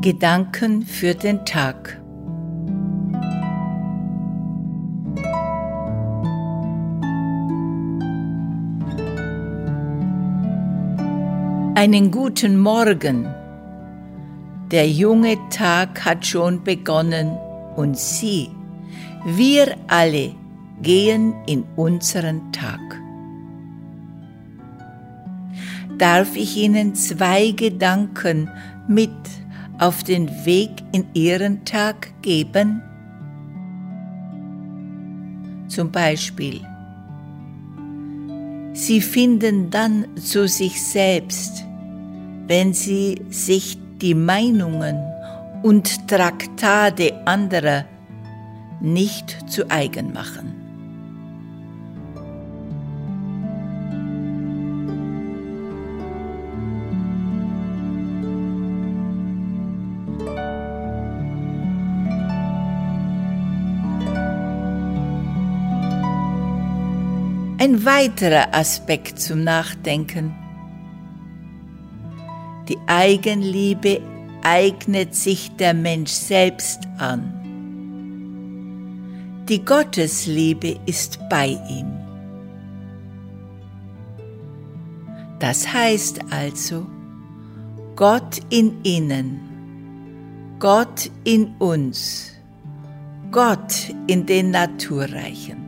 Gedanken für den Tag. Einen guten Morgen. Der junge Tag hat schon begonnen und Sie, wir alle gehen in unseren Tag. Darf ich Ihnen 2 Gedanken mit auf den Weg in Ihren Tag geben? Zum Beispiel: Sie finden dann zu sich selbst, wenn Sie sich die Meinungen und Traktate anderer nicht zu eigen machen. Ein weiterer Aspekt zum Nachdenken: Die Eigenliebe eignet sich der Mensch selbst an. Die Gottesliebe ist bei ihm. Das heißt also, Gott in ihnen, Gott in uns, Gott in den Naturreichen.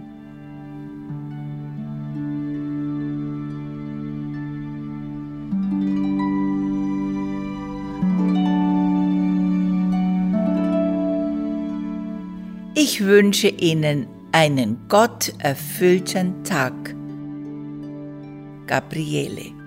Ich wünsche Ihnen einen gotterfüllten Tag. Gabriele.